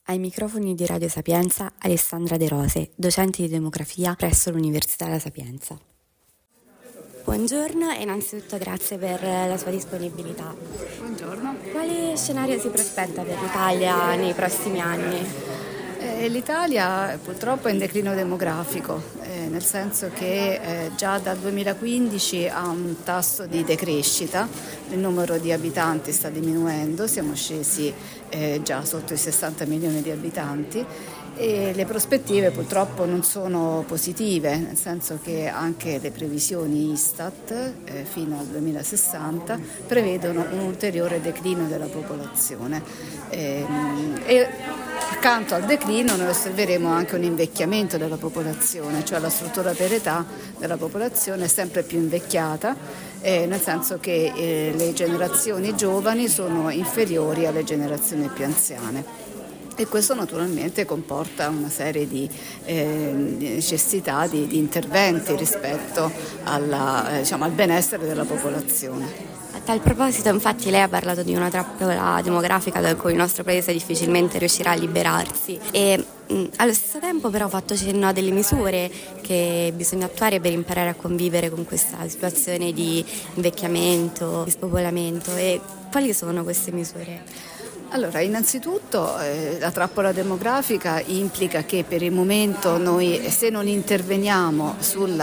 Ai microfoni di Radio Sapienza, Alessandra De Rose, docente di demografia presso l'Università La Sapienza. Buongiorno e innanzitutto grazie per la sua disponibilità. Buongiorno. Quale scenario si prospetta per l'Italia nei prossimi anni? L'Italia purtroppo è in declino demografico, nel senso che già dal 2015 ha un tasso di decrescita, il numero di abitanti sta diminuendo, siamo scesi già sotto i 60 milioni di abitanti e le prospettive purtroppo non sono positive, nel senso che anche le previsioni Istat fino al 2060 prevedono un ulteriore declino della popolazione e accanto al declino noi osserveremo anche un invecchiamento della popolazione, cioè la struttura per età della popolazione è sempre più invecchiata, nel senso che le generazioni giovani sono inferiori alle generazioni più anziane. E questo naturalmente comporta una serie di necessità di interventi rispetto al benessere della popolazione. A tal proposito, infatti, lei ha parlato di una trappola demografica da cui il nostro paese difficilmente riuscirà a liberarsi e allo stesso tempo però ha fatto cenno a delle misure che bisogna attuare per imparare a convivere con questa situazione di invecchiamento, di spopolamento. E quali sono queste misure? Allora, innanzitutto la trappola demografica implica che per il momento noi, se non interveniamo sul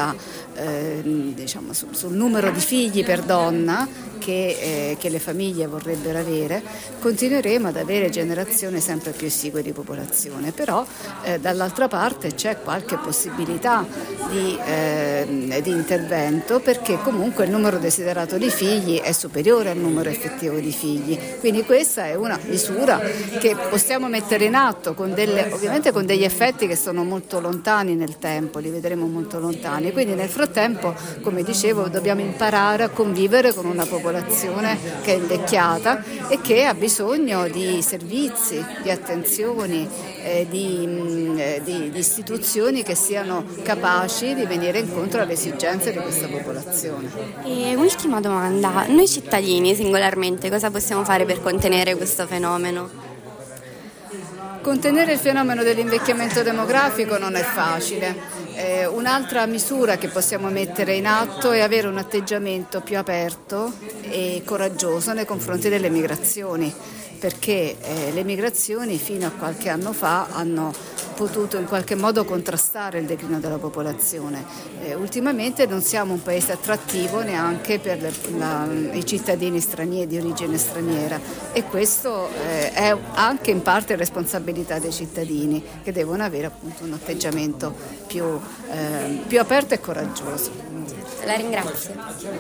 numero di figli per donna che le famiglie vorrebbero avere, continueremo ad avere generazioni sempre più esigue di popolazione, però dall'altra parte c'è qualche possibilità di intervento, perché comunque il numero desiderato di figli è superiore al numero effettivo di figli, quindi questa è una misura che possiamo mettere in atto ovviamente con degli effetti che sono molto lontani nel tempo, li vedremo molto lontani, quindi nel frattempo, come dicevo, dobbiamo imparare a convivere con una popolazione che è invecchiata e che ha bisogno di servizi, di attenzioni, di istituzioni che siano capaci di venire incontro alle esigenze di questa popolazione. E ultima domanda, noi cittadini singolarmente cosa possiamo fare per contenere questo fenomeno? Contenere il fenomeno dell'invecchiamento demografico non è facile. Un'altra misura che possiamo mettere in atto è avere un atteggiamento più aperto e coraggioso nei confronti delle migrazioni, perché le migrazioni fino a qualche anno fa hanno potuto in qualche modo contrastare il declino della popolazione. Ultimamente non siamo un paese attrattivo neanche per i cittadini stranieri di origine straniera, e questo è anche in parte responsabilità dei cittadini, che devono avere appunto un atteggiamento più aperto e coraggioso. La ringrazio.